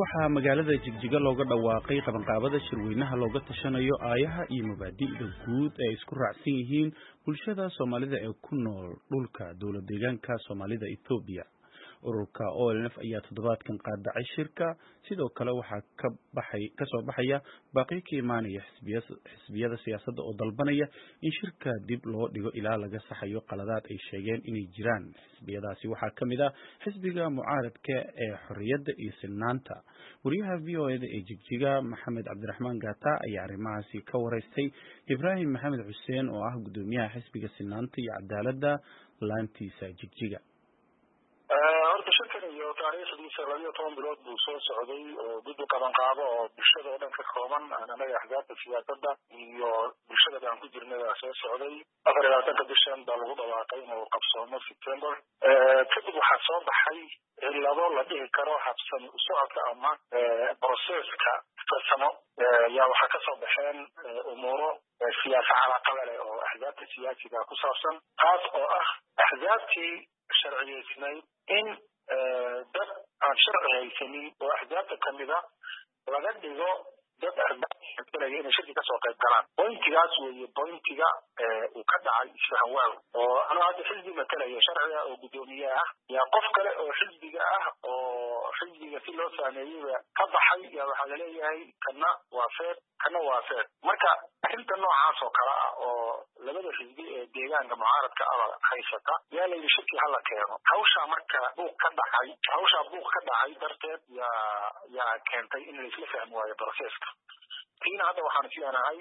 waxaa magaalada Jigjiga looga dhawaaqay qabanqaabada shirweynaha looga tashanayo aayaha iyo mabaadi'da guud ee isku raacsan yihiin bulshada Soomaalida ee ku nool dhulka dowlad deegaanka Soomaalida Itoobiya. Ururka OLNF ayaa toddobaadkan qaadacay shirka, sidoo kale waxaa ka soo baxaya baaqi ka imaanaya xisbiyada siyaasadda oo dalbanaya in shirka dib loo dhigo ilaa laga saxayo qaladaad ay sheegeen inay jiraan. Xisbiyadaasi waxaa ka mid ah xisbiga mucaaradka ee Xorriyadda iyo Sinnaanta. Wariyaha VOA-da ee Jigjiga Maxamed Cabdiraxmaan Gata ayaa arrimahaasi ka wareystay Ibraahim Maxamed Xuseen oo ah gudoomiyaha xisbiga Sinnaanta iyo Cadaaladda laantiisa Jigjiga. horta shirkan iyo taariikhdiisa 12 bilood buu soo socday oo guddi qabanqaabo oo bulshada oo dhan ka kooban anaga axzaabta siyaasadda iyo bulshada aan ku jirnay soo socday 24 bishan baa lagu dhawaaqay inuu qabsoomo September kadib waxaa soo baxay cilado la dhihi karo habsan u socodka ama processka farsamo yaa waxaa ka soo baxeen umuuro siyaasad calaaqada leh oo axzaabta siyaasiga ku saabsan taas oo ah axzaabtii sharciyeysnayd in dad aan sharci haysanin oo axzaabta kamid ah laga dhigo dad arbaanaya inay shirki kasoo qayb galaan bointigaas weeye bointiga uu ka dhacay isfahanwaaw oo anuu hadda xisbi matalaya sharciga oo gudoomiye ah yaa qof kale oo xisbiga ah oo xisbiga si loo saameeyeyba ka baxay yaa waxaa laleeyahay kana waa feer marka arrinta noocaas oo kale ah oo labada xisbi ee deegaanka mucaaradka ah haysata yaa layidhi shirki hala keeno hawshaa marka buuq ka dhacay darteed yaa keentay in laisla fahmi waayo proceska tiina hadda waxaan isleenahay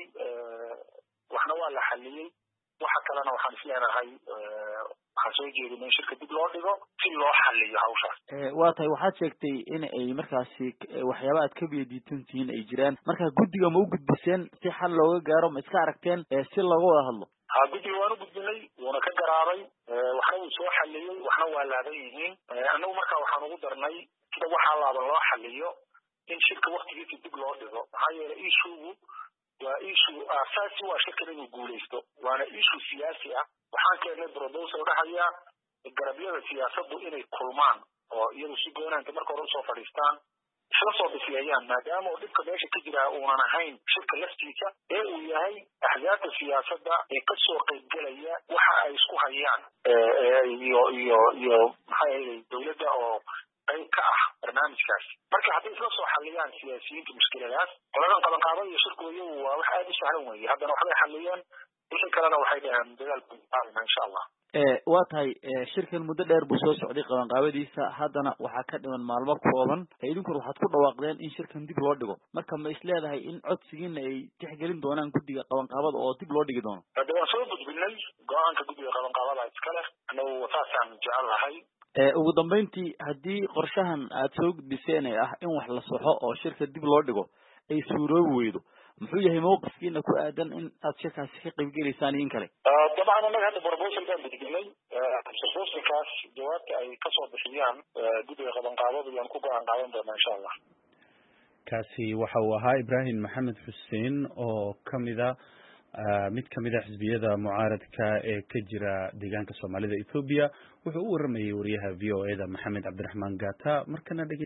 waxna waa la xaliyey waxa kalena waxaan isleenahay waxaan soo jeedinay in shirka dib loo dhigo si loo xaliyo hawshaas waa tahay waxaad sheegtay in ay markaasi waxyaaba aad ka biyadiitantihiin ay jiraan marka guddiga ma u gudbiseen si xal looga gaaro ma iska aragteen si looga wada hadlo guddiga waan u gudbinay wuuna ka garaabay waxna wuu soo xaliyey waxna waa laaban yihiin annagu markaa waxaan ugu darnay sida waxaa laaban loo xaliyo in shirka waktigiisa dib loo dhigo maxaa yeelay ishugu waa issue aasaasi waa shirkan inuu guulaysto waana issue siyaasi ah waxaan keenay proposal dhahaya garabyada siyaasaddu inay kulmaan oo iyadu si goonaanta marka hore usoo fadhiistaan isla soo bisleeyaan maadaama oo dhibka meesha ka jira uunan ahayn shirka laftiisa ee uu yahay axzaabta siyaasadda ee kasoo qaybgelaya waxa ay isku hayaan iyo maxaa yeelay dowladda oo qayb ka ah barnaamijkaas marka hadday isla soo xaliyaan siyaasiyiinta mushkiladaas qoladan qabanqaabada iyo shirkooda waa wax aad u sahlan weeye haddana waxbay xaliyeen wixii kalena waxay dhaheen dagaal buuqaadina insha allah waa tahay shirkan muddo dheer buu soo socday qabanqaabadiisa haddana waxaa ka dhiman maalmo kooban idinkuna waxaad ku dhawaaqdeen in shirkan dib loo dhigo marka ma isleedahay in codsigiina ay tixgelin doonaan guddiga qabanqaabada oo dib loo dhigi doono hadda waan soo gudbinay go-aanka guddiga qabanqaabada iska leh annagu saasaan jecel lahay ugu dambeyntii haddii qorshahan aad soo gudbiseen ee ah in wax la saxo oo shirka dib loo dhigo ay suuroobi weydo muxuu yahay mawqifkiina ku aadan in aad shirkaasi ka qaybgelaysaan iyo in kale dabcan annaga hadda proposal baan gudbinay proposalkaas jawaabta ay kasoo bixiyaan guddiga qabanqaabadu yaan ku go-aan qaadan doonaa insha allah kaasi waxa uu ahaa Ibraahim Maxamed Xuseen oo mid kamid ah xisbiyada mucaaradka ee ka jira deegaanka Soomaalida Itoobiya wuxuu u waramayay wariyaha VOA-da Maxamed Cabdiraxmaan Gata markana